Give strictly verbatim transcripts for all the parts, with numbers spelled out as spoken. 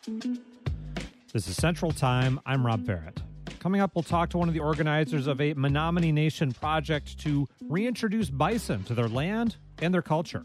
This is Central Time. I'm Rob Barrett. Coming up, we'll talk to one of the organizers of a Menominee Nation project to reintroduce bison to their land and their culture.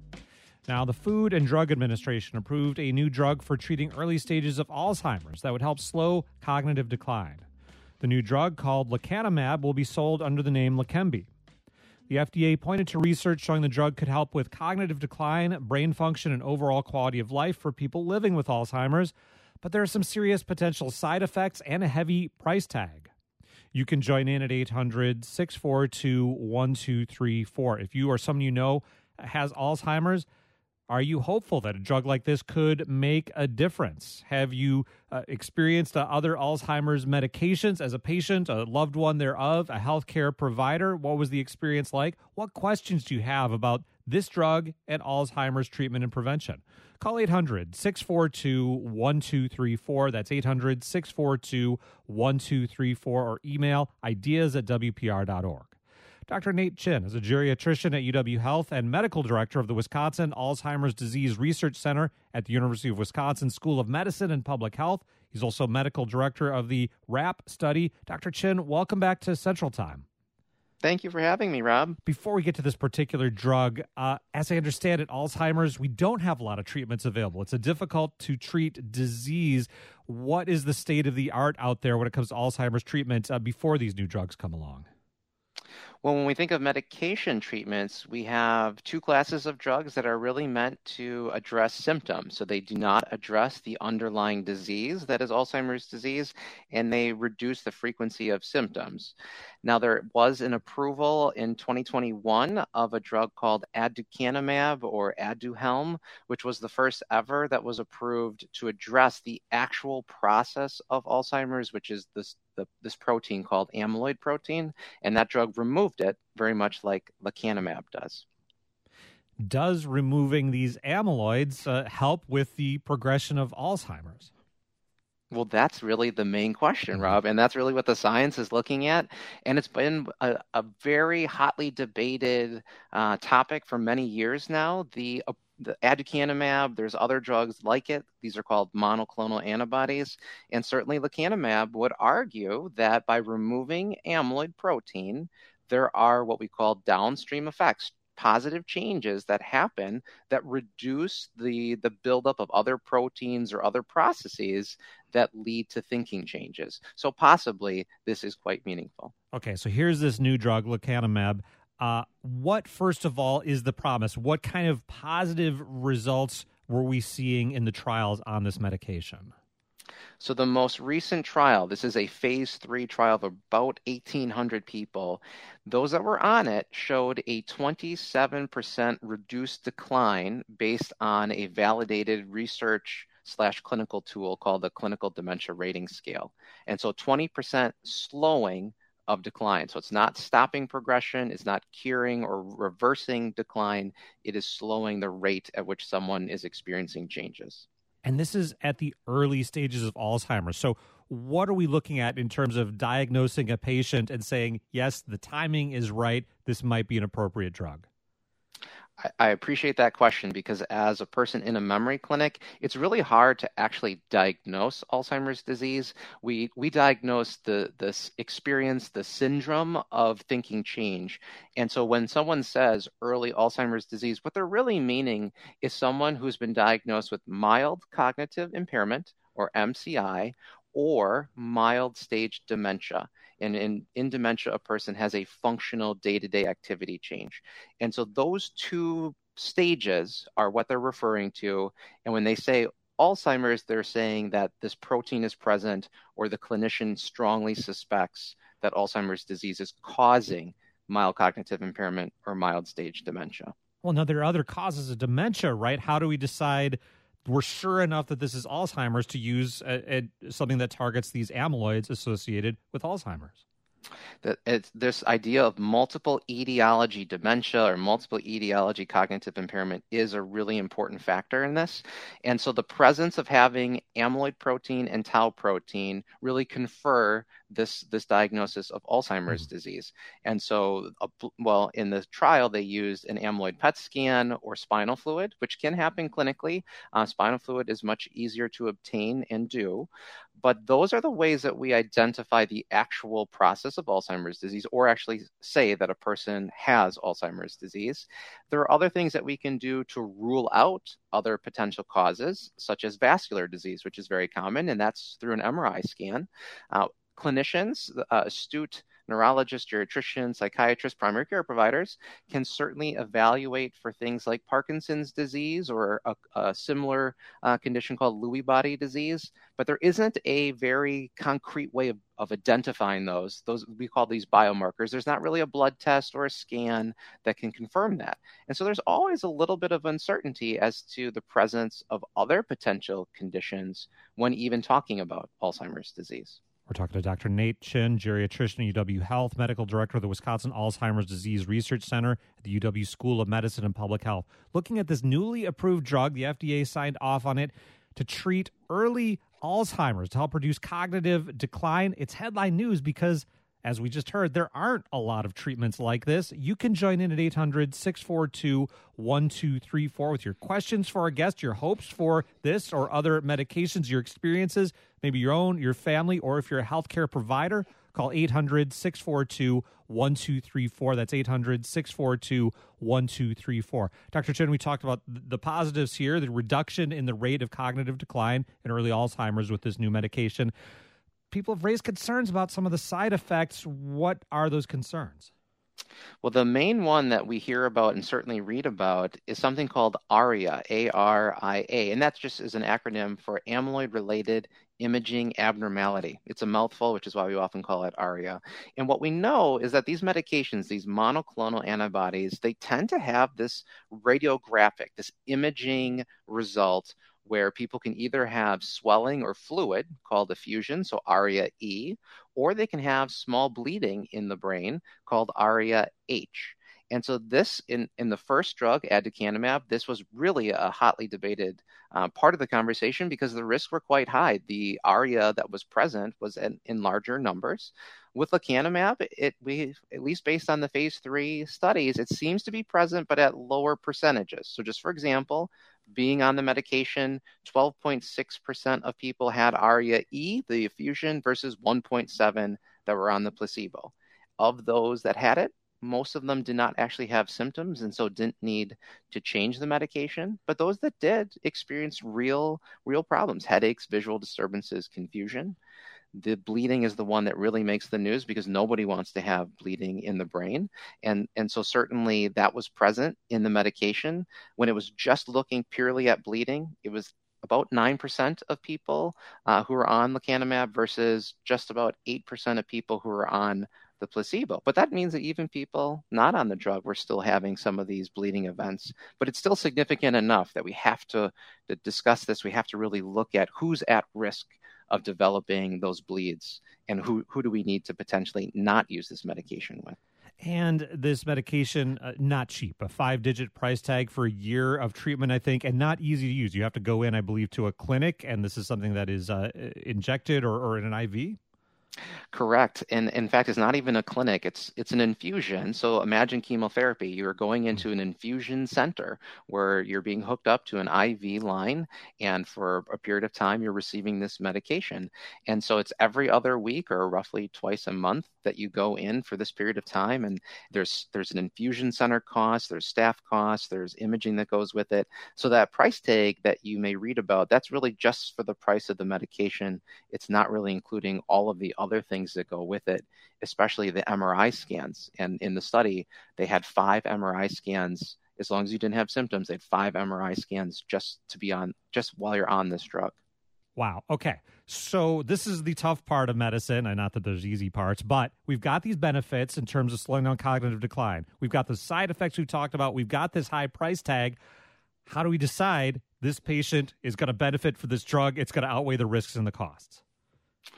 Now, the Food and Drug Administration approved a new drug for treating early stages of Alzheimer's that would help slow cognitive decline. The new drug, called lecanemab, will be sold under the name Leqembi. The F D A pointed to research showing the drug could help with cognitive decline, brain function, and overall quality of life for people living with Alzheimer's, but there are some serious potential side effects and a heavy price tag. You can join in at eight hundred, six four two, one two three four. If you or someone you know has Alzheimer's, are you hopeful that a drug like this could make a difference? Have you uh, experienced uh, other Alzheimer's medications as a patient, a loved one thereof, a healthcare provider? What was the experience like? What questions do you have about this drug and Alzheimer's treatment and prevention? Call eight hundred, six four two, one two three four. That's eight hundred, six four two, one two three four, or email ideas at w p r dot org. Doctor Nate Chin is a geriatrician at U W Health and medical director of the Wisconsin Alzheimer's Disease Research Center at the University of Wisconsin School of Medicine and Public Health. He's also medical director of the WRAP study. Doctor Chin, welcome back to Central Time. Thank you for having me, Rob. Before we get to this particular drug, uh, as I understand it, Alzheimer's, we don't have a lot of treatments available. It's a difficult to treat disease. What is the state of the art out there when it comes to Alzheimer's treatment uh, before these new drugs come along? Well, when we think of medication treatments, we have two classes of drugs that are really meant to address symptoms. So they do not address the underlying disease that is Alzheimer's disease, and they reduce the frequency of symptoms. Now, there was an approval in twenty twenty-one of a drug called aducanumab or Aduhelm, which was the first ever that was approved to address the actual process of Alzheimer's, which is this the, this protein called amyloid protein, and that drug removed it very much like lecanemab does. Does removing these amyloids uh, help with the progression of Alzheimer's? Well, that's really the main question, Rob, and that's really what the science is looking at. And it's been a, a very hotly debated uh, topic for many years now. The, uh, the aducanumab, there's other drugs like it. These are called monoclonal antibodies. And certainly lecanemab would argue that by removing amyloid protein, there are what we call downstream effects, positive changes that happen that reduce the, the buildup of other proteins or other processes that lead to thinking changes. So possibly this is quite meaningful. Okay, so here's this new drug, lecanemab. Uh, what, first of all, is the promise? What kind of positive results were we seeing in the trials on this medication? So the most recent trial, this is a phase three trial of about eighteen hundred people. Those that were on it showed a twenty-seven percent reduced decline based on a validated research slash clinical tool called the Clinical Dementia Rating Scale. And so twenty percent slowing of decline. So it's not stopping progression, it's not curing or reversing decline, it is slowing the rate at which someone is experiencing changes. And this is at the early stages of Alzheimer's. So what are we looking at in terms of diagnosing a patient and saying, yes, the timing is right, this might be an appropriate drug? I appreciate that question because as a person in a memory clinic, it's really hard to actually diagnose Alzheimer's disease. We we diagnose the this experience, the syndrome of thinking change. And so when someone says early Alzheimer's disease, what they're really meaning is someone who's been diagnosed with mild cognitive impairment, or M C I, or mild stage dementia. And in, in dementia, a person has a functional day-to-day activity change. And so those two stages are what they're referring to. And when they say Alzheimer's, they're saying that this protein is present or the clinician strongly suspects that Alzheimer's disease is causing mild cognitive impairment or mild stage dementia. Well, now there are other causes of dementia, right? How do we decide we're sure enough that this is Alzheimer's to use a, a, something that targets these amyloids associated with Alzheimer's? That it's this idea of multiple etiology dementia or multiple etiology cognitive impairment is a really important factor in this. And so the presence of having amyloid protein and tau protein really confer this this diagnosis of Alzheimer's mm-hmm. disease. And so, uh, well, in the trial, they used an amyloid P E T scan or spinal fluid, which can happen clinically. Uh, spinal fluid is much easier to obtain and do. But those are the ways that we identify the actual process of Alzheimer's disease, or actually say that a person has Alzheimer's disease. There are other things that we can do to rule out other potential causes, such as vascular disease, which is very common, and that's through an M R I scan. Uh, clinicians, uh, astute neurologists, geriatricians, psychiatrists, primary care providers can certainly evaluate for things like Parkinson's disease or a, a similar uh, condition called Lewy body disease, but there isn't a very concrete way of, of identifying those. Those we call these biomarkers. There's not really a blood test or a scan that can confirm that. And so there's always a little bit of uncertainty as to the presence of other potential conditions when even talking about Alzheimer's disease. We're talking to Doctor Nate Chin, geriatrician at U W Health, medical director of the Wisconsin Alzheimer's Disease Research Center at the U W School of Medicine and Public Health. Looking at this newly approved drug, the F D A signed off on it to treat early Alzheimer's, to help reduce cognitive decline. It's headline news because, as we just heard, there aren't a lot of treatments like this. You can join in at eight hundred, six four two, one two three four with your questions for our guest, your hopes for this or other medications, your experiences, maybe your own, your family, or if you're a healthcare provider, call eight hundred, six four two, one two three four. That's eight hundred, six four two, one two three four. Doctor Chin, we talked about the positives here, the reduction in the rate of cognitive decline in early Alzheimer's with this new medication. People have raised concerns about some of the side effects. What are those concerns? Well, the main one that we hear about and certainly read about is something called ARIA, A R I A, and that just is an acronym for amyloid-related imaging abnormality. It's a mouthful, which is why we often call it ARIA. And what we know is that these medications, these monoclonal antibodies, they tend to have this radiographic, this imaging result where people can either have swelling or fluid called effusion, so ARIA-E, or they can have small bleeding in the brain called ARIA-H. And so this, in, in the first drug, aducanumab, this was really a hotly debated uh, part of the conversation because the risks were quite high. The ARIA that was present was in, in larger numbers. With lecanemab, it we at least based on the phase three studies, it seems to be present, but at lower percentages. So just for example, being on the medication, twelve point six percent of people had ARIA-E, the effusion, versus one point seven that were on the placebo. Of those that had it, most of them did not actually have symptoms and so didn't need to change the medication. But those that did experienced real, real problems, headaches, visual disturbances, confusion. The bleeding is the one that really makes the news because nobody wants to have bleeding in the brain. And, and so certainly that was present in the medication. When it was just looking purely at bleeding, it was about nine percent of people uh, who were on lecanemab versus just about eight percent of people who were on the placebo. But that means that even people not on the drug were still having some of these bleeding events. But it's still significant enough that we have to, to discuss this. We have to really look at who's at risk of developing those bleeds and who, who do we need to potentially not use this medication with. And this medication, uh, not cheap, a five-digit price tag for a year of treatment, I think, and not easy to use. You have to go in, I believe, to a clinic, and this is something that is uh, injected or, or in an I V? Correct. And in fact, it's not even a clinic. It's it's an infusion. So imagine chemotherapy. You're going into an infusion center where you're being hooked up to an I V line, and for a period of time, you're receiving this medication. And so it's every other week or roughly twice a month that you go in for this period of time. And there's there's an infusion center cost, there's staff costs, there's imaging that goes with it. So that price tag that you may read about, that's really just for the price of the medication. It's not really including all of the other things that go with it, especially the M R I scans. And in the study, they had five M R I scans. As long as you didn't have symptoms, they had five M R I scans just to be on, just while you're on this drug. Wow. Okay. So this is the tough part of medicine, and not that there's easy parts, but we've got these benefits in terms of slowing down cognitive decline. We've got the side effects we've talked about. We've got this high price tag. How do we decide this patient is going to benefit for this drug? It's going to outweigh the risks and the costs.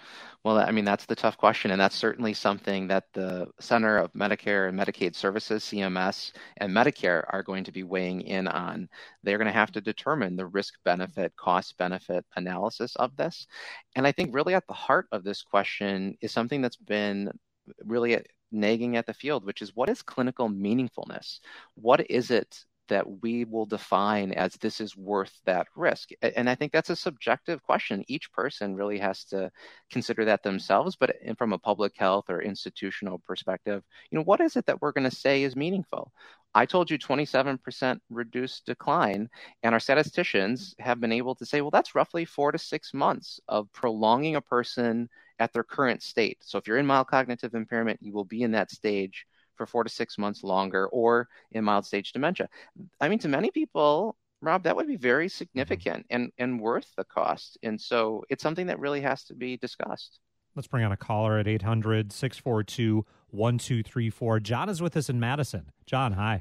Well, I mean, that's the tough question, and that's certainly something that the Center of Medicare and Medicaid Services, C M S, and Medicare are going to be weighing in on. They're going to have to determine the risk-benefit, cost-benefit analysis of this. And I think really at the heart of this question is something that's been really nagging at the field, which is what is clinical meaningfulness? What is it that we will define as this is worth that risk? And I think that's a subjective question. Each person really has to consider that themselves, but from a public health or institutional perspective, you know, what is it that we're going to say is meaningful? I told you twenty-seven percent reduced decline, and our statisticians have been able to say, well, that's roughly four to six months of prolonging a person at their current state. So if you're in mild cognitive impairment, you will be in that stage for four to six months longer, or in mild stage dementia. I mean, to many people, Rob, that would be very significant and, and worth the cost. And so it's something that really has to be discussed. Let's bring on a caller at eight hundred, six four two, one two three four. John is with us in Madison. John, hi.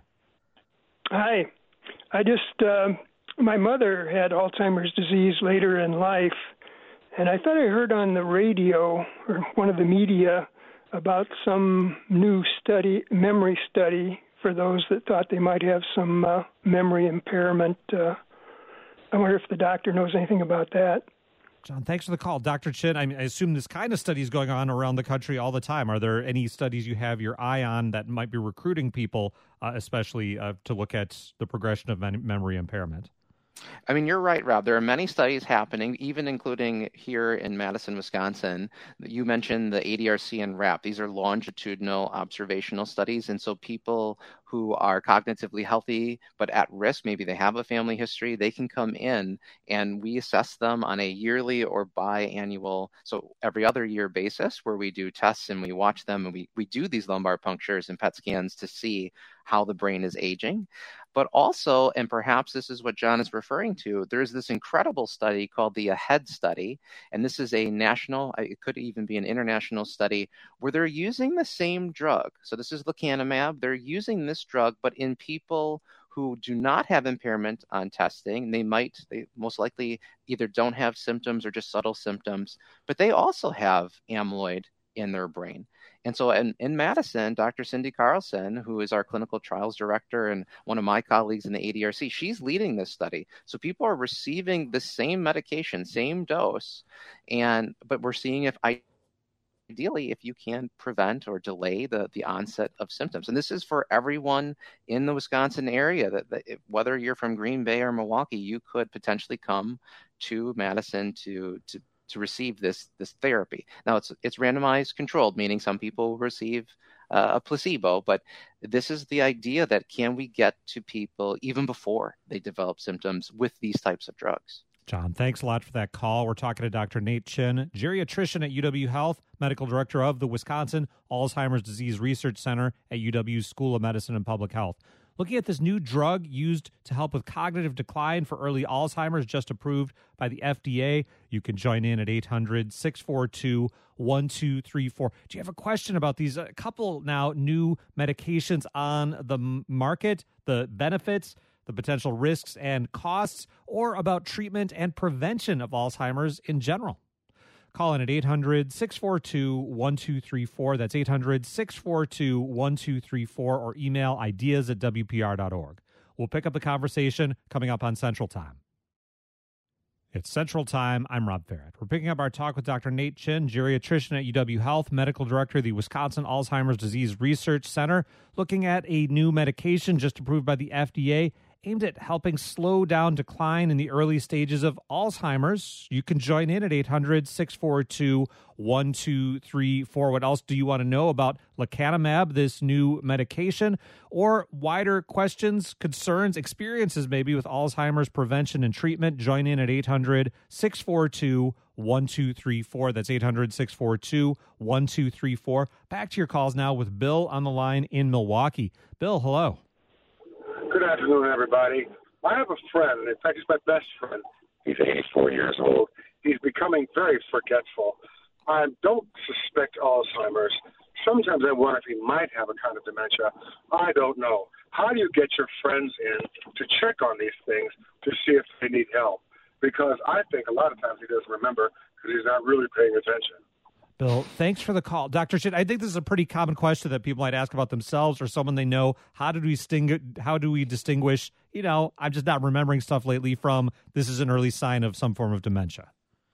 Hi. I just, uh, my mother had Alzheimer's disease later in life, and I thought I heard on the radio or one of the media about some new study, memory study for those that thought they might have some uh, memory impairment. Uh, I wonder if the doctor knows anything about that. John, thanks for the call. Doctor Chin, I, mean, I assume this kind of study is going on around the country all the time. Are there any studies you have your eye on that might be recruiting people, uh, especially uh, to look at the progression of mem- memory impairment? I mean, you're right, Rob. There are many studies happening, even including here in Madison, Wisconsin. You mentioned the A D R C and RAP. These are longitudinal observational studies. And so people who are cognitively healthy but at risk, maybe they have a family history, they can come in and we assess them on a yearly or biannual, so every other year basis, where we do tests and we watch them, and we, we do these lumbar punctures and P E T scans to see how the brain is aging. But also, and perhaps this is what John is referring to, there's this incredible study called the AHEAD study, and this is a national, it could even be an international study, where they're using the same drug. So this is lecanemab. They're using this drug, but in people who do not have impairment on testing. They might, they most likely either don't have symptoms or just subtle symptoms, but they also have amyloid in their brain. And so in, in Madison, Doctor Cindy Carlson, who is our clinical trials director and one of my colleagues in the A D R C, she's leading this study. So people are receiving the same medication, same dose, and but we're seeing if I ideally if you can prevent or delay the, the onset of symptoms. And this is for everyone in the Wisconsin area, that, that if, whether you're from Green Bay or Milwaukee, you could potentially come to Madison to to to receive this this therapy. Now, it's it's randomized controlled, meaning some people receive uh, a placebo, but this is the idea that can we get to people even before they develop symptoms with these types of drugs? John, thanks a lot for that call. We're talking to Doctor Nate Chin, geriatrician at U W Health, medical director of the Wisconsin Alzheimer's Disease Research Center at U W's School of Medicine and Public Health. Looking at this new drug used to help with cognitive decline for early Alzheimer's, just approved by the F D A. You can join in at eight hundred, six four two, one two three four. Do you have a question about these? A couple now new medications on the market, the benefits, the potential risks and costs, or about treatment and prevention of Alzheimer's in general? Call in at eight hundred, six four two, one two three four. That's eight hundred, six four two, one two three four, or email ideas at W P R dot org. We'll pick up the conversation coming up on Central Time. It's Central Time. I'm Rob Barrett. We're picking up our talk with Doctor Nate Chin, geriatrician at U W Health, medical director of the Wisconsin Alzheimer's Disease Research Center, looking at a new medication just approved by the F D A aimed at helping slow down decline in the early stages of Alzheimer's. You can join in at eight hundred, six four two, one two three four. What else do you want to know about lecanemab, this new medication, or wider questions, concerns, experiences maybe with Alzheimer's prevention and treatment? Join in at eight hundred, six four two, one two three four. That's eight hundred, six four two, one two three four. Back to your calls now with Bill on the line in Milwaukee. Bill, hello. Good afternoon, everybody. I have a friend. In fact, he's my best friend. He's eighty-four years old. He's becoming very forgetful. I don't suspect Alzheimer's. Sometimes I wonder if he might have a kind of dementia. I don't know. How do you get your friends in to check on these things to see if they need help? Because I think a lot of times he doesn't remember because he's not really paying attention. Bill, thanks for the call. Doctor Chin, I think this is a pretty common question that people might ask about themselves or someone they know. How do we distinguish, how do we distinguish, you know, I'm just not remembering stuff lately from this is an early sign of some form of dementia?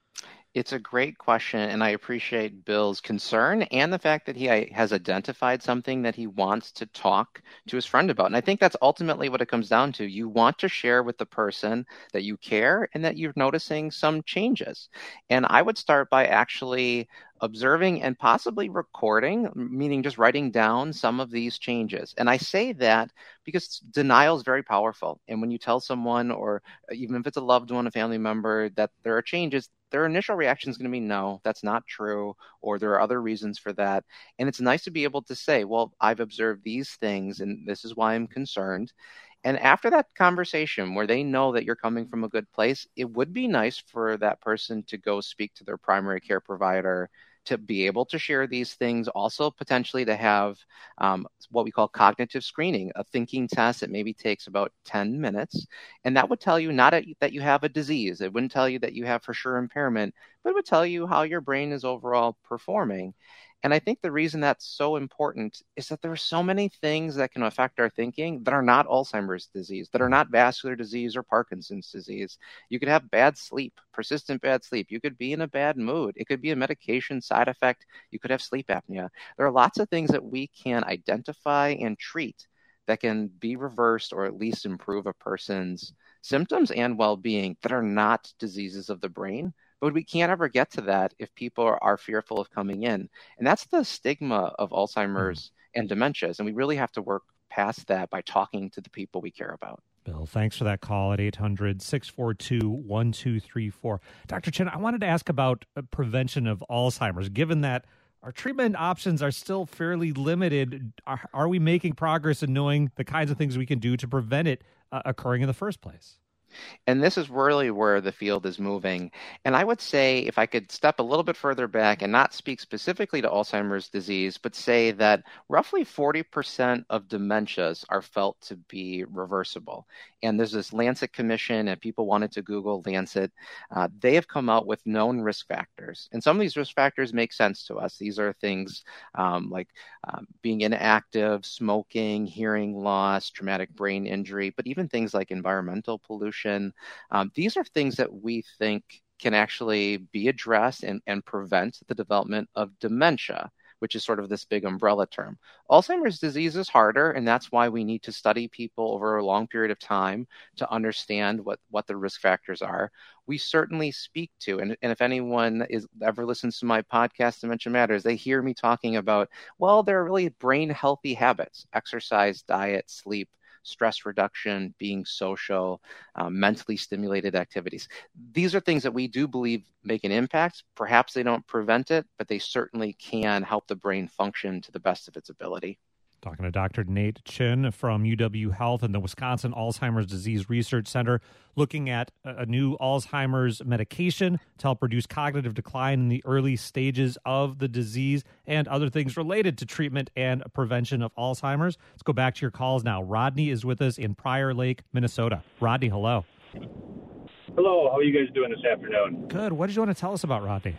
It's a great question, and I appreciate Bill's concern and the fact that he has identified something that he wants to talk to his friend about. And I think that's ultimately what it comes down to. You want to share with the person that you care and that you're noticing some changes. And I would start by actually observing and possibly recording, meaning just writing down some of these changes. And I say that because denial is very powerful. And when you tell someone, or even if it's a loved one, a family member, that there are changes, their initial reaction is going to be, no, that's not true, or there are other reasons for that. And it's nice to be able to say, well, I've observed these things, and this is why I'm concerned. And after that conversation where they know that you're coming from a good place, it would be nice for that person to go speak to their primary care provider, to be able to share these things, also potentially to have um, what we call cognitive screening, a thinking test that maybe takes about ten minutes. And that would tell you not a, that you have a disease. It wouldn't tell you that you have for sure impairment, but it would tell you how your brain is overall performing. And I think the reason that's so important is that there are so many things that can affect our thinking that are not Alzheimer's disease, that are not vascular disease or Parkinson's disease. You could have bad sleep, persistent bad sleep. You could be in a bad mood. It could be a medication side effect. You could have sleep apnea. There are lots of things that we can identify and treat that can be reversed or at least improve a person's symptoms and well-being that are not diseases of the brain. But we can't ever get to that if people are, are fearful of coming in. And that's the stigma of Alzheimer's and dementias. And we really have to work past that by talking to the people we care about. Bill, thanks for that call at eight hundred, six four two, one two three four. Doctor Chin, I wanted to ask about prevention of Alzheimer's. Given that our treatment options are still fairly limited, are, are we making progress in knowing the kinds of things we can do to prevent it uh, occurring in the first place? And this is really where the field is moving. And I would say, if I could step a little bit further back and not speak specifically to Alzheimer's disease, but say that roughly forty percent of dementias are felt to be reversible. And there's this Lancet Commission, and people wanted to Google Lancet. Uh, they have come out with known risk factors. And some of these risk factors make sense to us. These are things um, like um, being inactive, smoking, hearing loss, traumatic brain injury, but even things like environmental pollution. Um, these are things that we think can actually be addressed and, and prevent the development of dementia, which is sort of this big umbrella term. Alzheimer's disease is harder, and that's why we need to study people over a long period of time to understand what, what the risk factors are. We certainly speak to, and, and if anyone is ever listens to my podcast, Dementia Matters, they hear me talking about, well, there are really brain healthy habits: exercise, diet, sleep, stress reduction, being social, um, mentally stimulated activities. These are things that we do believe make an impact. Perhaps they don't prevent it, but they certainly can help the brain function to the best of its ability. Talking to Doctor Nate Chin from U W Health and the Wisconsin Alzheimer's Disease Research Center, looking at a new Alzheimer's medication to help reduce cognitive decline in the early stages of the disease and other things related to treatment and prevention of Alzheimer's. Let's go back to your calls now. Rodney is with us in Prior Lake, Minnesota. Rodney, hello. Hello. How are you guys doing this afternoon? Good. What did you want to tell us about, Rodney?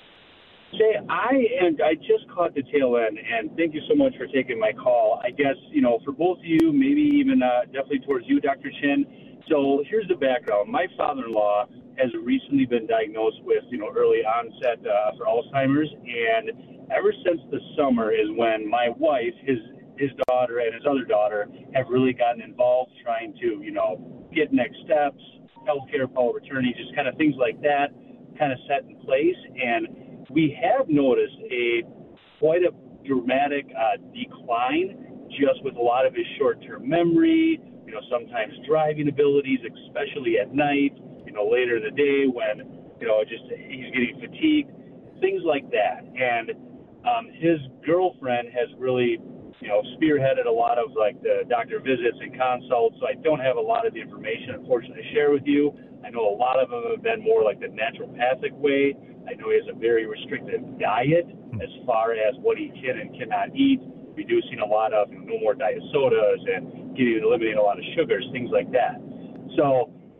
Say, I and I just caught the tail end, and thank you so much for taking my call. I guess, you know, for both of you, maybe even uh, definitely towards you, Doctor Chin. So here's the background. My father-in-law has recently been diagnosed with, you know, early onset uh, for Alzheimer's, and ever since the summer is when my wife, his his daughter, and his other daughter have really gotten involved trying to, you know, get next steps, healthcare, power of attorney, just kind of things like that, kind of set in place. And we have noticed a quite a dramatic uh, decline just with a lot of his short-term memory, you know, sometimes driving abilities, especially at night, you know, later in the day when, you know, just he's getting fatigued, things like that. And um, his girlfriend has really, you know, spearheaded a lot of like the doctor visits and consults. So I don't have a lot of the information, unfortunately, to share with you. I know a lot of them have been more like the naturopathic way. I know he has a very restrictive diet as far as what he can and cannot eat, reducing a lot of, you know, no more diet sodas and getting eliminating a lot of sugars, things like that. So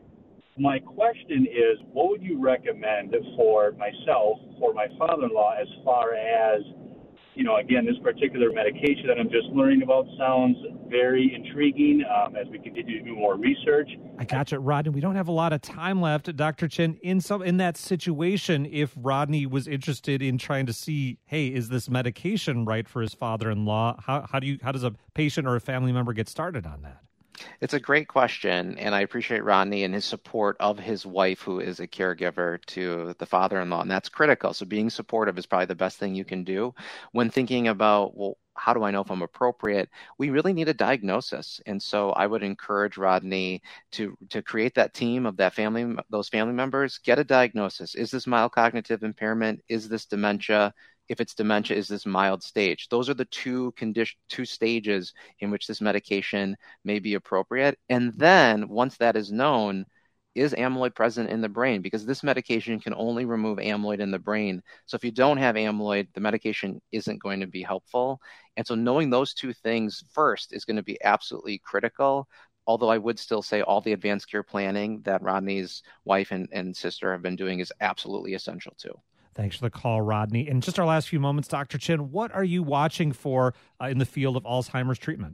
My question is, what would you recommend for myself, for my father-in-law, as far as, you know, again, this particular medication that I'm just learning about sounds very intriguing um, as we continue to do more research. I gotcha, Rodney. We don't have a lot of time left. Doctor Chin, in some in that situation, if Rodney was interested in trying to see, hey, is this medication right for his father-in-law? How, how do you how does a patient or a family member get started on that? It's a great question, and I appreciate Rodney and his support of his wife, who is a caregiver to the father-in-law, and that's critical. So being supportive is probably the best thing you can do when thinking about, well, how do I know if I'm appropriate? We really need a diagnosis. And so I would encourage Rodney to, to create that team of that family, those family members, get a diagnosis. Is this mild cognitive impairment? Is this dementia? If it's dementia, is this mild stage? Those are the two condition, two stages in which this medication may be appropriate. And then once that is known, is amyloid present in the brain? Because this medication can only remove amyloid in the brain. So if you don't have amyloid, the medication isn't going to be helpful. And so knowing those two things first is going to be absolutely critical. Although I would still say all the advanced care planning that Rodney's wife and, and sister have been doing is absolutely essential too. Thanks for the call, Rodney. In just our last few moments, Doctor Chin, what are you watching for uh, in the field of Alzheimer's treatment?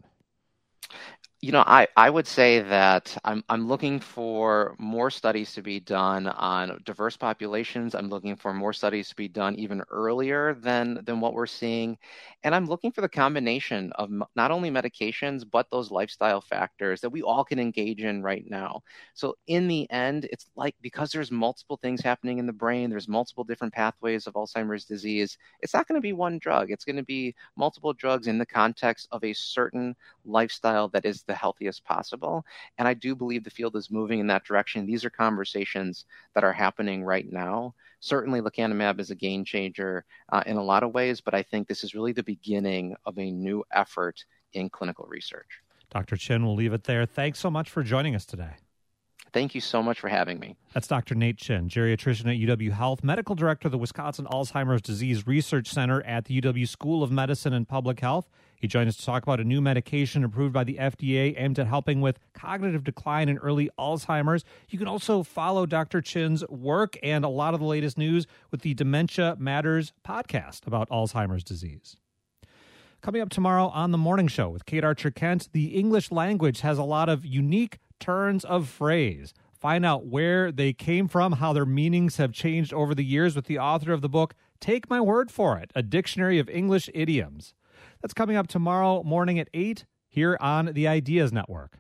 You know, I, I would say that I'm I'm looking for more studies to be done on diverse populations. I'm looking for more studies to be done even earlier than than what we're seeing. And I'm looking for the combination of m- not only medications, but those lifestyle factors that we all can engage in right now. So in the end, it's like because there's multiple things happening in the brain, there's multiple different pathways of Alzheimer's disease, it's not going to be one drug. It's going to be multiple drugs in the context of a certain lifestyle that is the healthiest possible. And I do believe the field is moving in that direction. These are conversations that are happening right now. Certainly, lecanemab is a game changer uh, in a lot of ways, but I think this is really the beginning of a new effort in clinical research. Doctor Chin, we'll leave it there. Thanks so much for joining us today. Thank you so much for having me. That's Doctor Nate Chin, geriatrician at U W Health, medical director of the Wisconsin Alzheimer's Disease Research Center at the U W School of Medicine and Public Health. He joined us to talk about a new medication approved by the F D A aimed at helping with cognitive decline in early Alzheimer's. You can also follow Doctor Chin's work and a lot of the latest news with the Dementia Matters podcast about Alzheimer's disease. Coming up tomorrow on The Morning Show with Kate Archer-Kent, the English language has a lot of unique turns of phrase. Find out where they came from, how their meanings have changed over the years with the author of the book, Take My Word For It, A Dictionary of English Idioms. That's coming up tomorrow morning at eight here on the Ideas Network.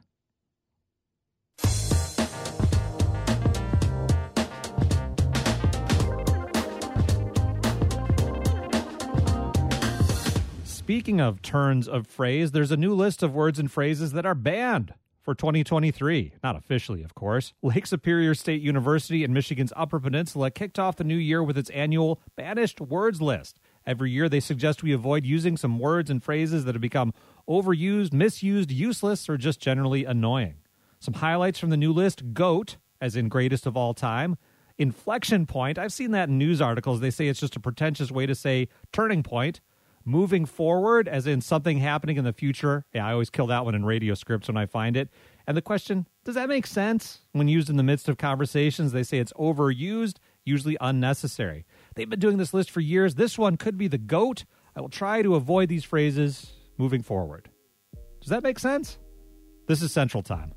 Speaking of turns of phrase, there's a new list of words and phrases that are banned for twenty twenty-three. Not officially, of course. Lake Superior State University in Michigan's Upper Peninsula kicked off the new year with its annual Banished Words list. Every year, they suggest we avoid using some words and phrases that have become overused, misused, useless, or just generally annoying. Some highlights from the new list: GOAT, as in greatest of all time. Inflection point. I've seen that in news articles. They say it's just a pretentious way to say turning point. Moving forward, as in something happening in the future. Yeah, I always kill that one in radio scripts when I find it. And the question, does that make sense? When used in the midst of conversations, they say it's overused, usually unnecessary. They've been doing this list for years. This one could be the GOAT. I will try to avoid these phrases moving forward. Does that make sense? This is Central Time.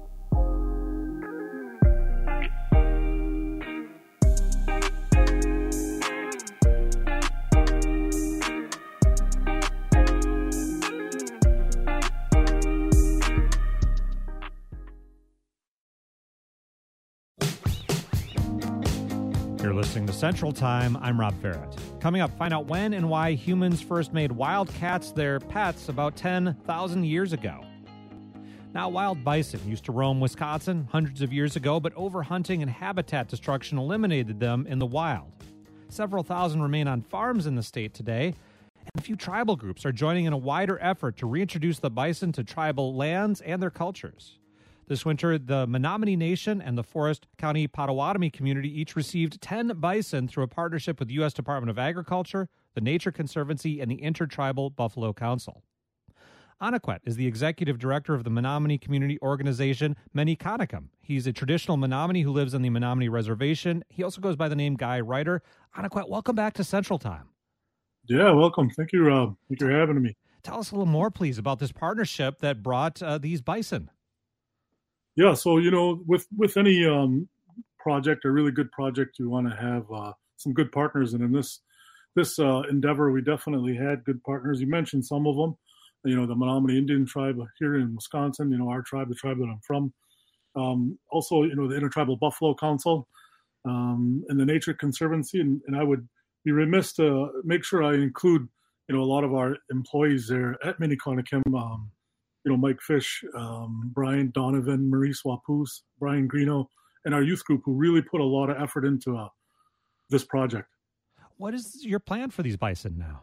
You're listening to Central Time. I'm Rob Ferrett. Coming up, find out when and why humans first made wild cats their pets about ten thousand years ago. Now, wild bison used to roam Wisconsin hundreds of years ago, but overhunting and habitat destruction eliminated them in the wild. Several thousand remain on farms in the state today, and a few tribal groups are joining in a wider effort to reintroduce the bison to tribal lands and their cultures. This winter, the Menominee Nation and the Forest County Potawatomi community each received ten bison through a partnership with the U S Department of Agriculture, the Nature Conservancy, and the Intertribal Buffalo Council. Anaquet is the executive director of the Menominee community organization Meni-Kanakim. He's a traditional Menominee who lives on the Menominee Reservation. He also goes by the name Guy Ryder. Anaquet, welcome back to Central Time. Yeah, welcome. Thank you, Rob. Thank you for having me. Tell us a little more, please, about this partnership that brought uh, these bison. Yeah, so, you know, with, with any um, project, a really good project, you want to have uh, some good partners. And in this this uh, endeavor, we definitely had good partners. You mentioned some of them, you know, the Menominee Indian tribe here in Wisconsin, you know, our tribe, the tribe that I'm from. Um, also, you know, the Intertribal Buffalo Council um, and the Nature Conservancy. And, and I would be remiss to make sure I include, you know, a lot of our employees there at Meni-Kanakim, um, you know, Mike Fish, um, Brian Donovan, Maurice Wapoose, Brian Greeno, and our youth group who really put a lot of effort into uh, this project. What is your plan for these bison now?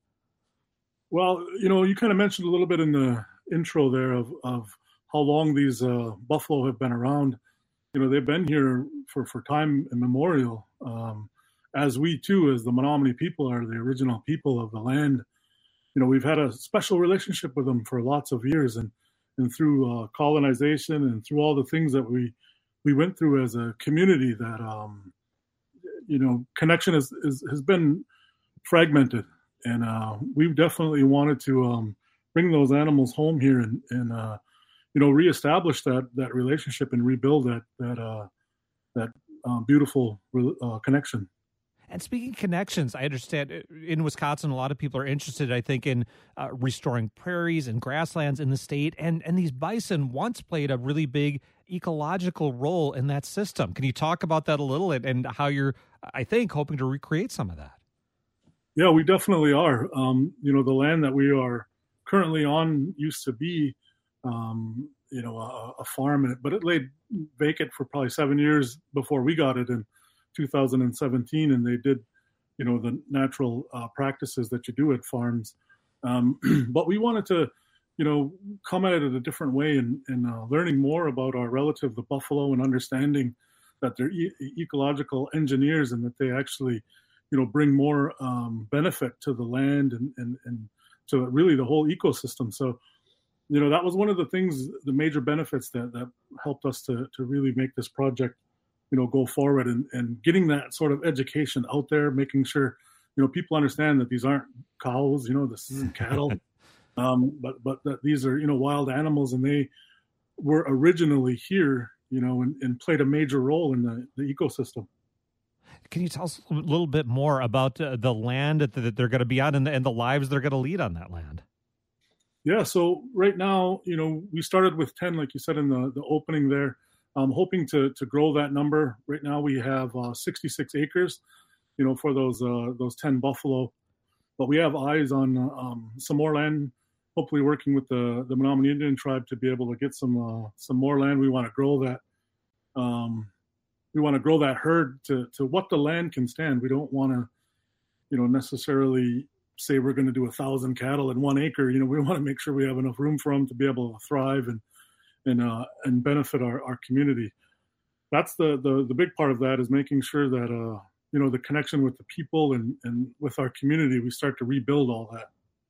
Well, you know, you kind of mentioned a little bit in the intro there of, of how long these uh, buffalo have been around. You know, they've been here for, for time immemorial. Um, as we, too, as the Menominee people are the original people of the land, you know, we've had a special relationship with them for lots of years. And, and through uh, colonization and through all the things that we we went through as a community, that, um, you know, connection is, is, has been fragmented. And uh, we've definitely wanted to um, bring those animals home here and, and uh, you know, reestablish that that relationship and rebuild that that uh, that uh, beautiful uh, connection. And speaking of connections, I understand in Wisconsin, a lot of people are interested, I think, in uh, restoring prairies and grasslands in the state. And, and these bison once played a really big ecological role in that system. Can you talk about that a little and, and how you're, I think, hoping to recreate some of that? Yeah, we definitely are. Um, you know, the land that we are currently on used to be, um, you know, a, a farm, but it lay vacant for probably seven years before we got it in two thousand seventeen, and they did, you know, the natural uh, practices that you do at farms. Um, but we wanted to, you know, come at it a different way and, and uh, learning more about our relative, the buffalo, and understanding that they're e- ecological engineers and that they actually, you know, bring more um, benefit to the land and, and, and to really the whole ecosystem. So, you know, that was one of the things, the major benefits that, that helped us to, to really make this project, you know, go forward, and, and getting that sort of education out there, making sure, you know, people understand that these aren't cows, you know, this isn't cattle, um, but, but that these are, you know, wild animals, and they were originally here, you know, and, and played a major role in the, the ecosystem. Can you tell us a little bit more about uh, the land that, that they're going to be on and the, and the lives they're going to lead on that land? Yeah, so right now, you know, we started with ten, like you said in the, the opening there. I'm hoping to to grow that number. Right now we have uh, sixty-six acres, you know, for those uh, those ten buffalo. But we have eyes on um, some more land, hopefully working with the, the Menominee Indian tribe to be able to get some uh, some more land. We want to grow that. Um, we want to grow that herd to, to what the land can stand. We don't want to, you know, necessarily say we're going to do a thousand cattle in one acre. You know, we want to make sure we have enough room for them to be able to thrive and and uh, and benefit our, our community. That's the, the the big part of that, is making sure that uh, you know, the connection with the people and, and with our community, we start to rebuild all that.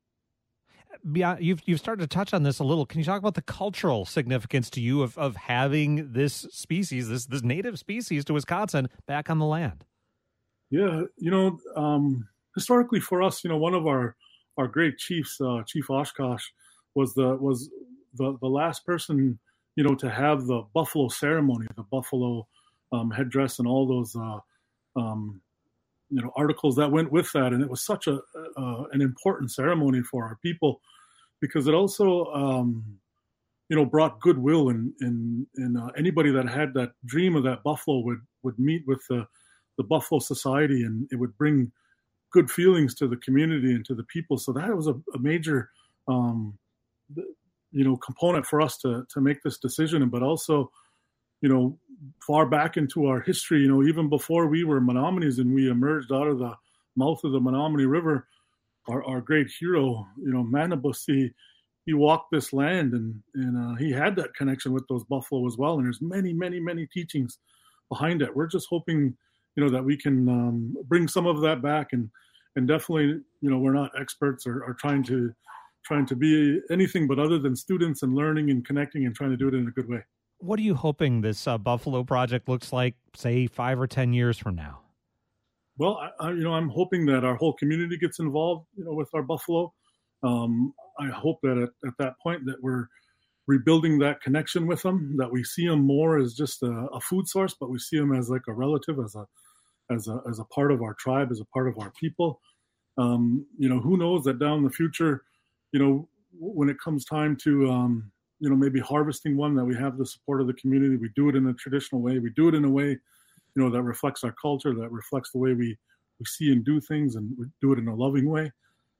Beyond, you've you've started to touch on this a little. Can you talk about the cultural significance to you of, of having this species, this this native species to Wisconsin back on the land? Yeah, you know, um, historically for us, you know, one of our our great chiefs, uh, Chief Oshkosh, was the was the the last person, you know, to have the buffalo ceremony, the buffalo um, headdress, and all those uh, um, you know, articles that went with that. And it was such a uh, an important ceremony for our people, because it also um, you know, brought goodwill, and and and uh, anybody that had that dream of that buffalo would would meet with the the Buffalo Society, and it would bring good feelings to the community and to the people. So that was a, a major um, you know, component for us to to make this decision. But also, you know, far back into our history, you know, even before we were Menominees and we emerged out of the mouth of the Menominee River, our, our great hero, you know, Manibus, he, he walked this land, and, and uh, he had that connection with those buffalo as well. And there's many, many, many teachings behind it. We're just hoping, you know, that we can um, bring some of that back, and, and definitely, you know, we're not experts or, or trying to trying to be anything but other than students and learning and connecting and trying to do it in a good way. What are you hoping this uh, Buffalo project looks like, say, five or ten years from now? Well, I, I, you know, I'm hoping that our whole community gets involved, you know, with our Buffalo. Um, I hope that at, at that point that we're rebuilding that connection with them, that we see them more as just a, a food source, but we see them as like a relative, as a as a as a part of our tribe, as a part of our people. Um, you know, who knows that down in the future, you know, when it comes time to, um, you know, maybe harvesting one, that we have the support of the community. We do it in a traditional way. We do it in a way, you know, that reflects our culture, that reflects the way we, we see and do things, and we do it in a loving way.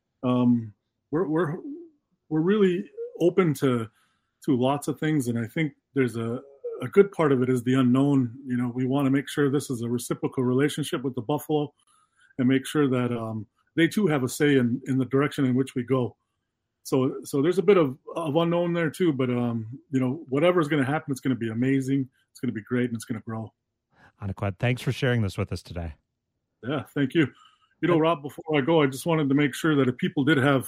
Um, we're we're we're really open to to lots of things, and I think there's a a good part of it is the unknown. You know, we want to make sure this is a reciprocal relationship with the Buffalo, and make sure that um, they too have a say in, in the direction in which we go. So, so there's a bit of, of unknown there too. But um, you know, whatever is going to happen, it's going to be amazing. It's going to be great, and it's going to grow. Aniquet, thanks for sharing this with us today. Yeah, thank you. You know, Rob, before I go, I just wanted to make sure that if people did have,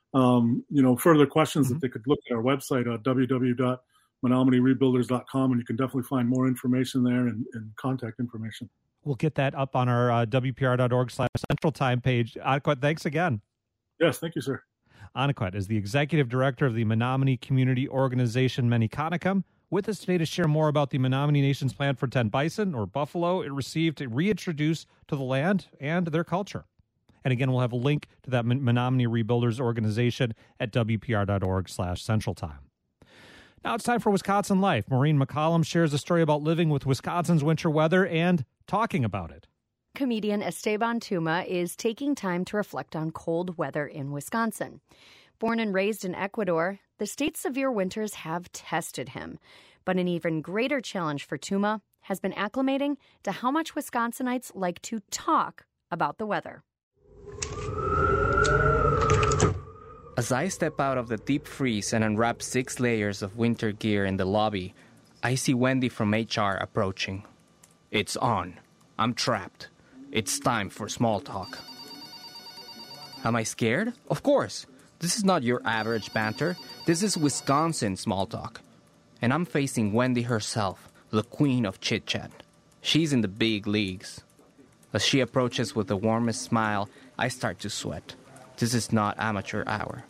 um, you know, further questions, mm-hmm. that they could look at our website at w w w dot menominee rebuilders dot com, and you can definitely find more information there and, and contact information. We'll get that up on our uh, w p r dot org slash central time page. Aniquet, thanks again. Yes, thank you, sir. Aniquet is the executive director of the Menominee community organization Many-Connicum. With us today to share more about the Menominee Nation's plan for ten bison, or buffalo, it received to reintroduce to the land and their culture. And again, we'll have a link to that Menominee Rebuilders organization at w p r dot org slash central time. Now it's time for Wisconsin Life. Maureen McCollum shares a story about living with Wisconsin's winter weather and talking about it. Comedian Esteban Tuma is taking time to reflect on cold weather in Wisconsin. Born and raised in Ecuador, the state's severe winters have tested him. But an even greater challenge for Tuma has been acclimating to how much Wisconsinites like to talk about the weather. As I step out of the deep freeze and unwrap six layers of winter gear in the lobby, I see Wendy from H R approaching. It's on. I'm trapped. It's time for small talk. Am I scared? Of course. This is not your average banter. This is Wisconsin small talk. And I'm facing Wendy herself, the queen of chit-chat. She's in the big leagues. As she approaches with the warmest smile, I start to sweat. This is not amateur hour.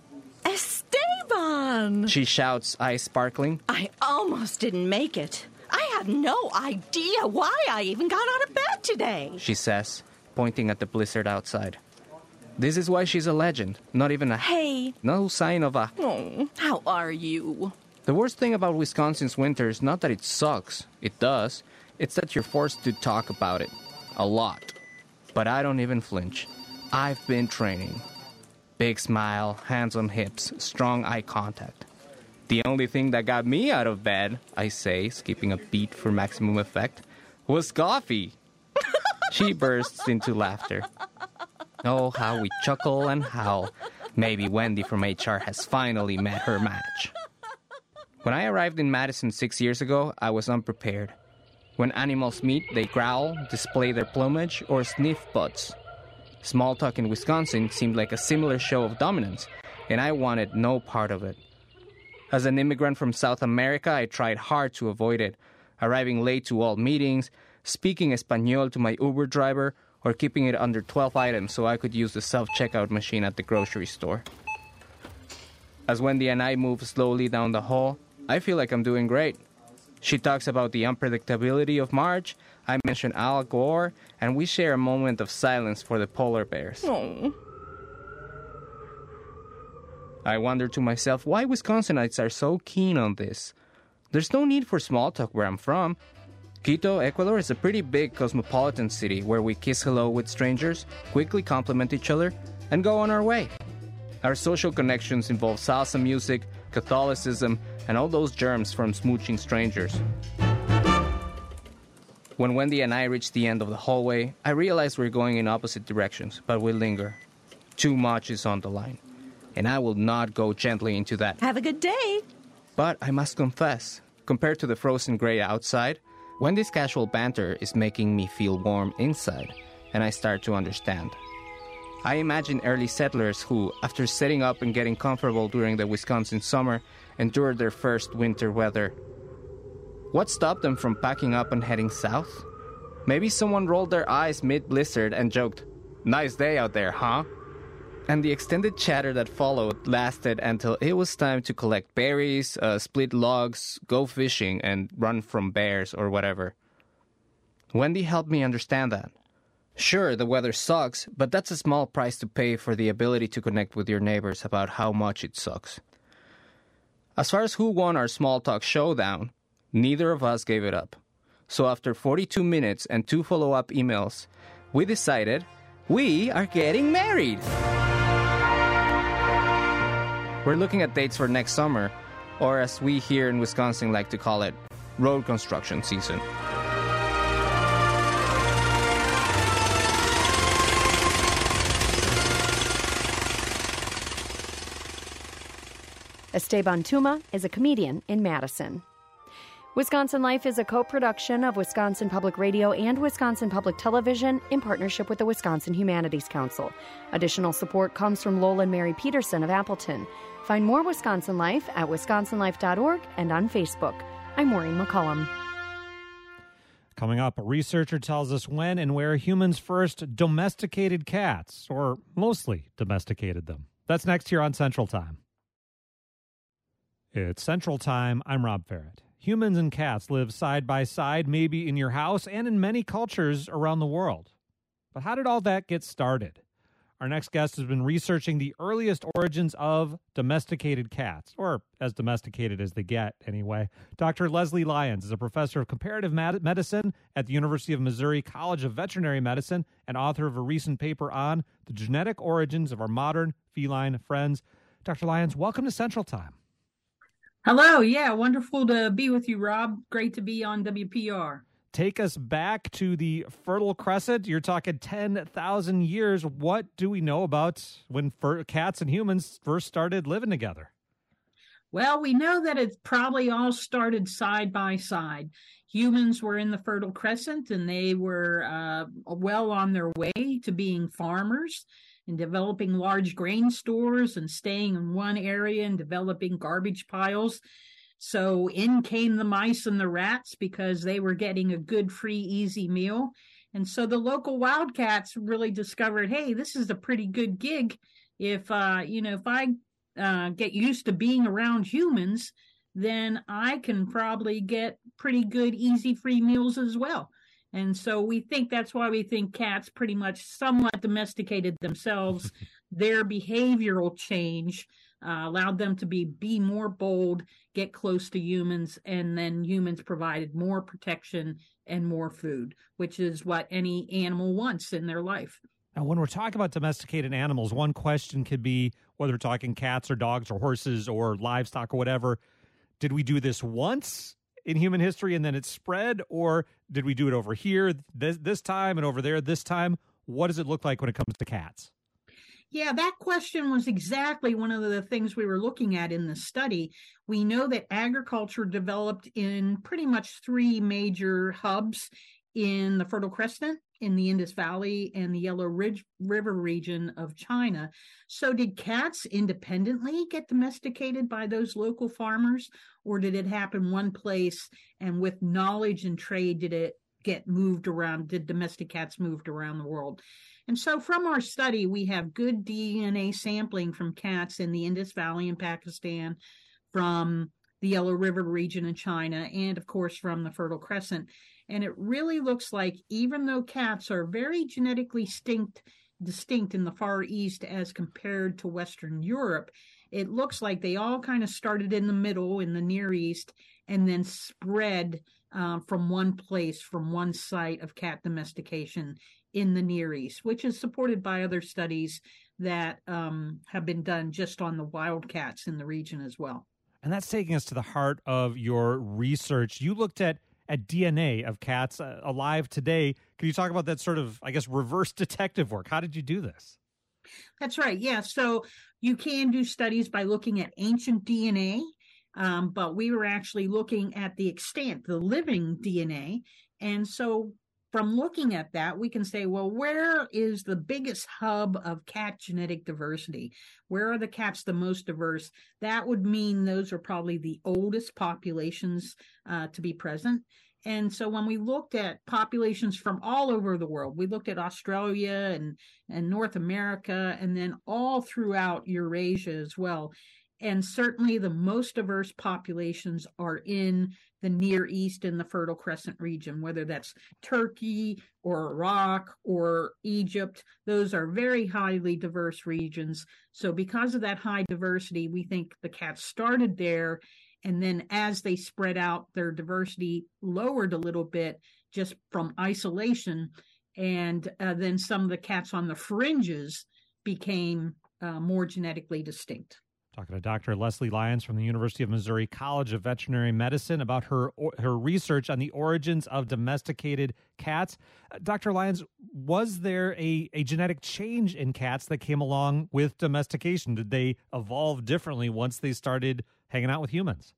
Esteban! She shouts, eyes sparkling. I almost didn't make it. I have no idea why I even got out of bed today, she says, pointing at the blizzard outside. This is why she's a legend, not even a... Hey. No sign of a... Oh, how are you? The worst thing about Wisconsin's winter is not that it sucks. It does. It's that you're forced to talk about it. A lot. But I don't even flinch. I've been training. Big smile, hands on hips, strong eye contact. The only thing that got me out of bed, I say, skipping a beat for maximum effect, was coffee. She bursts into laughter. Oh, how we chuckle and howl. Maybe Wendy from H R has finally met her match. When I arrived in Madison six years ago, I was unprepared. When animals meet, they growl, display their plumage, or sniff butts. Small talk in Wisconsin seemed like a similar show of dominance, and I wanted no part of it. As an immigrant from South America, I tried hard to avoid it, arriving late to all meetings, speaking Espanol to my Uber driver, or keeping it under twelve items so I could use the self-checkout machine at the grocery store. As Wendy and I move slowly down the hall, I feel like I'm doing great. She talks about the unpredictability of March, I mention Al Gore, and we share a moment of silence for the polar bears. Oh. I wonder to myself why Wisconsinites are so keen on this. There's no need for small talk where I'm from. Quito, Ecuador is a pretty big cosmopolitan city where we kiss hello with strangers, quickly compliment each other, and go on our way. Our social connections involve salsa music, Catholicism, and all those germs from smooching strangers. When Wendy and I reach the end of the hallway, I realize we're going in opposite directions, but we linger. Too much is on the line, and I will not go gently into that. Have a good day. But I must confess, compared to the frozen gray outside, Wendy's casual banter is making me feel warm inside, and I start to understand. I imagine early settlers who, after setting up and getting comfortable during the Wisconsin summer, endured their first winter weather. What stopped them from packing up and heading south? Maybe someone rolled their eyes mid-blizzard and joked, "Nice day out there, huh?" And the extended chatter that followed lasted until it was time to collect berries, uh, split logs, go fishing, and run from bears or whatever. Wendy helped me understand that. Sure, the weather sucks, but that's a small price to pay for the ability to connect with your neighbors about how much it sucks. As far as who won our small talk showdown, neither of us gave it up. So after forty-two minutes and two follow-up emails, we decided we are getting married. We're looking at dates for next summer, or as we here in Wisconsin like to call it, road construction season. Esteban Tuma is a comedian in Madison. Wisconsin Life is a co-production of Wisconsin Public Radio and Wisconsin Public Television in partnership with the Wisconsin Humanities Council. Additional support comes from Lola and Mary Peterson of Appleton. Find more Wisconsin Life at wisconsin life dot org and on Facebook. I'm Maureen McCullum. Coming up, a researcher tells us when and where humans first domesticated cats, or mostly domesticated them. That's next here on Central Time. It's Central Time. I'm Rob Ferret. Humans and cats live side by side, maybe in your house and in many cultures around the world. But how did all that get started? Our next guest has been researching the earliest origins of domesticated cats, or as domesticated as they get, anyway. Doctor Leslie Lyons is a professor of comparative medicine at the University of Missouri College of Veterinary Medicine and author of a recent paper on the genetic origins of our modern feline friends. Doctor Lyons, welcome to Central Time. Hello. Yeah, wonderful to be with you, Rob. Great to be on W P R. Take us back to the Fertile Crescent. You're talking ten thousand years. What do we know about when fur- cats and humans first started living together? Well, we know that it probably all started side by side. Humans were in the Fertile Crescent, and they were uh, well on their way to being farmers and developing large grain stores and staying in one area and developing garbage piles. So in came the mice and the rats because they were getting a good, free, easy meal. And so the local wildcats really discovered, hey, this is a pretty good gig. If, uh, you know, if I uh, get used to being around humans, then I can probably get pretty good, easy, free meals as well. And so we think that's why we think cats pretty much somewhat domesticated themselves. Their behavioral change uh, allowed them to be, be more bold, get close to humans, and then humans provided more protection and more food, which is what any animal wants in their life. Now, when we're talking about domesticated animals, one question could be whether we're talking cats or dogs or horses or livestock or whatever. Did we do this once in human history and then it spread, or did we do it over here this, this time and over there this time? What does it look like when it comes to cats? Yeah, that question was exactly one of the things we were looking at in the study. We know that agriculture developed in pretty much three major hubs in the Fertile Crescent, in the Indus Valley, and the Yellow Ridge River region of China. So did cats independently get domesticated by those local farmers, or did it happen one place and with knowledge and trade did it get moved around, did domestic cats moved around the world? And so from our study, we have good D N A sampling from cats in the Indus Valley in Pakistan, from the Yellow River region in China, and of course from the Fertile Crescent. And it really looks like even though cats are very genetically distinct, distinct in the Far East as compared to Western Europe, it looks like they all kind of started in the middle in the Near East and then spread uh, from one place, from one site of cat domestication in the Near East, which is supported by other studies that um, have been done just on the wild cats in the region as well. And that's taking us to the heart of your research. You looked at at D N A of cats uh, alive today. Can you talk about that sort of, I guess, reverse detective work? How did you do this? That's right. Yeah. So you can do studies by looking at ancient D N A, um, but we were actually looking at the extant, the living D N A. And so from looking at that, we can say, well, where is the biggest hub of cat genetic diversity? Where are the cats the most diverse? That would mean those are probably the oldest populations uh, to be present. And so when we looked at populations from all over the world, we looked at Australia and, and North America, and then all throughout Eurasia as well. And certainly the most diverse populations are in the Near East and the Fertile Crescent region, whether that's Turkey or Iraq or Egypt. Those are very highly diverse regions. So because of that high diversity, we think the cats started there. And then as they spread out, their diversity lowered a little bit just from isolation. And uh, then some of the cats on the fringes became uh, more genetically distinct. Talking to Doctor Leslie Lyons from the University of Missouri College of Veterinary Medicine about her her research on the origins of domesticated cats. Uh, Doctor Lyons, was there a, a genetic change in cats that came along with domestication? Did they evolve differently once they started hanging out with humans?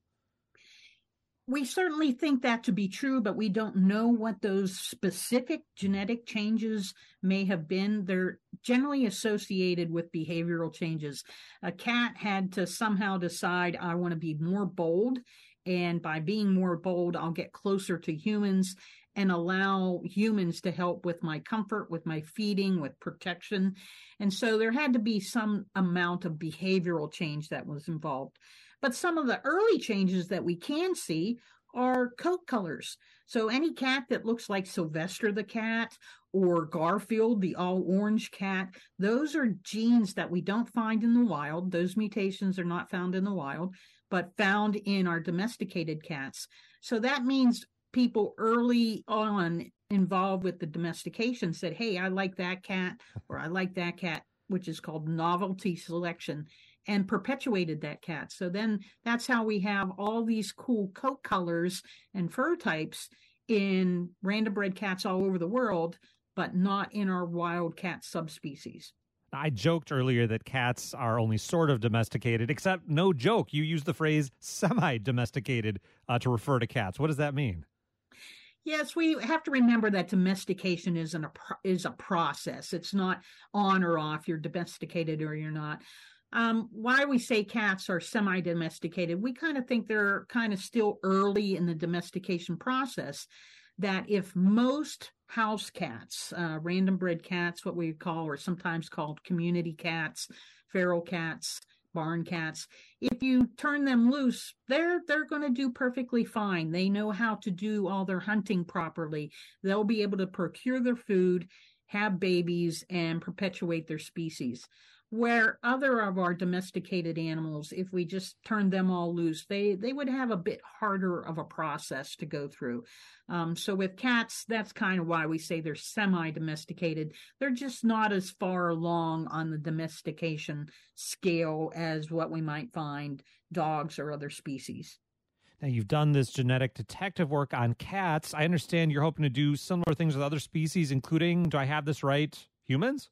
We certainly think that to be true, but we don't know what those specific genetic changes may have been. They're generally associated with behavioral changes. A cat had to somehow decide, I want to be more bold, and by being more bold, I'll get closer to humans and allow humans to help with my comfort, with my feeding, with protection. And so there had to be some amount of behavioral change that was involved. But some of the early changes that we can see are coat colors. So any cat that looks like Sylvester the cat or Garfield, the all orange cat, those are genes that we don't find in the wild. Those mutations are not found in the wild, but found in our domesticated cats. So that means people early on involved with the domestication said, hey, I like that cat, or I like that cat, which is called novelty selection, and perpetuated that cat. So then that's how we have all these cool coat colors and fur types in random bred cats all over the world, but not in our wild cat subspecies. I joked earlier that cats are only sort of domesticated, except no joke. You use the phrase semi-domesticated uh, to refer to cats. What does that mean? Yes, we have to remember that domestication is, an, is a process. It's not on or off. You're domesticated or you're not. Um, why we say cats are semi-domesticated, we kind of think they're kind of still early in the domestication process, that if most house cats, uh, random bred cats, what we call, or sometimes called community cats, feral cats, barn cats, if you turn them loose, they're they're going to do perfectly fine. They know how to do all their hunting properly. They'll be able to procure their food, have babies, and perpetuate their species. Where other of our domesticated animals, if we just turned them all loose, they, they would have a bit harder of a process to go through. Um, so with cats, that's kind of why we say they're semi-domesticated. They're just not as far along on the domestication scale as what we might find dogs or other species. Now, you've done this genetic detective work on cats. I understand you're hoping to do similar things with other species, including, do I have this right, humans?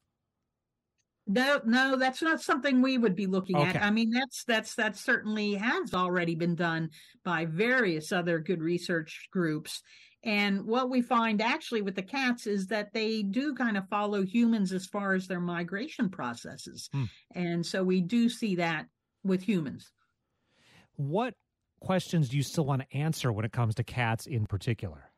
No, no, that's not something we would be looking okay. at. I mean, that's that's that certainly has already been done by various other good research groups. And what we find actually with the cats is that they do kind of follow humans as far as their migration processes. Hmm. And so we do see that with humans. What questions do you still want to answer when it comes to cats in particular?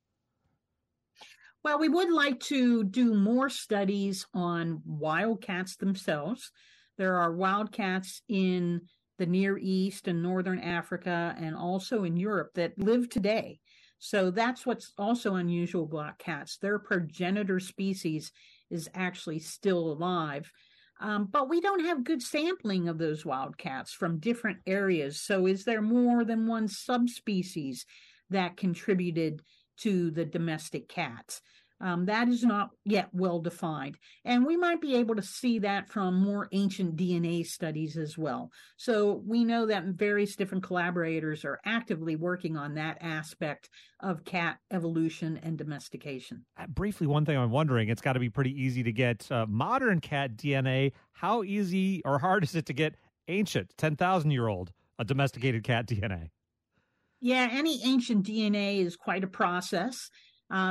Well, we would like to do more studies on wild cats themselves. There are wild cats in the Near East and Northern Africa and also in Europe that live today. So that's what's also unusual about cats. Their progenitor species is actually still alive. Um, but we don't have good sampling of those wild cats from different areas. So is there more than one subspecies that contributed to the domestic cats? Um, that is not yet well defined. And we might be able to see that from more ancient D N A studies as well. So we know that various different collaborators are actively working on that aspect of cat evolution and domestication. Uh, briefly, one thing I'm wondering, it's got to be pretty easy to get uh, modern cat D N A. How easy or hard is it to get ancient, ten thousand year old, a domesticated cat D N A? Yeah, any ancient D N A is quite a process. Uh,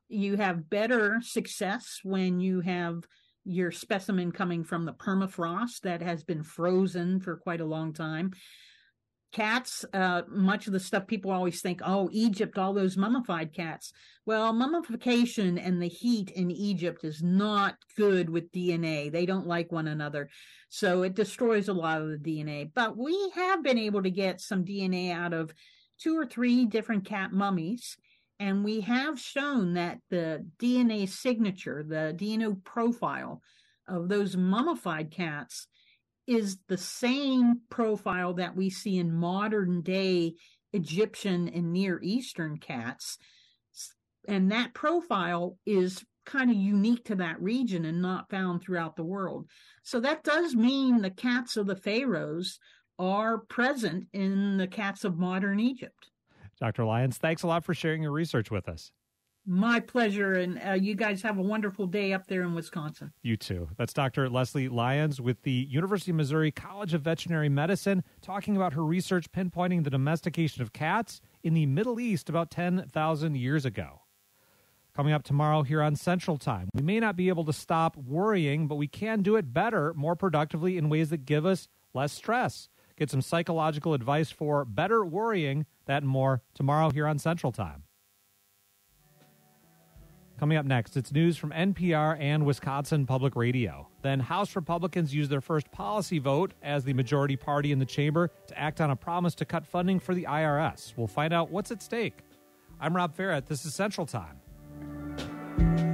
You have better success when you have your specimen coming from the permafrost that has been frozen for quite a long time. Cats, uh, much of the stuff people always think, oh, Egypt, all those mummified cats. Well, mummification and the heat in Egypt is not good with D N A. They don't like one another. So it destroys a lot of the D N A. But we have been able to get some D N A out of two or three different cat mummies. And we have shown that the D N A signature, the D N A profile of those mummified cats is the same profile that we see in modern day Egyptian and Near Eastern cats. And that profile is kind of unique to that region and not found throughout the world. So that does mean the cats of the pharaohs are present in the cats of modern Egypt. Doctor Lyons, thanks a lot for sharing your research with us. My pleasure. And uh, you guys have a wonderful day up there in Wisconsin. You too. That's Doctor Leslie Lyons with the University of Missouri College of Veterinary Medicine, talking about her research pinpointing the domestication of cats in the Middle East about ten thousand years ago. Coming up tomorrow here on Central Time, we may not be able to stop worrying, but we can do it better, more productively in ways that give us less stress. Get some psychological advice for better worrying, that and more tomorrow here on Central Time. Coming up next, it's news from N P R and Wisconsin Public Radio. Then House Republicans use their first policy vote as the majority party in the chamber to act on a promise to cut funding for the I R S. We'll find out what's at stake. I'm Rob Ferrett. This is Central Time.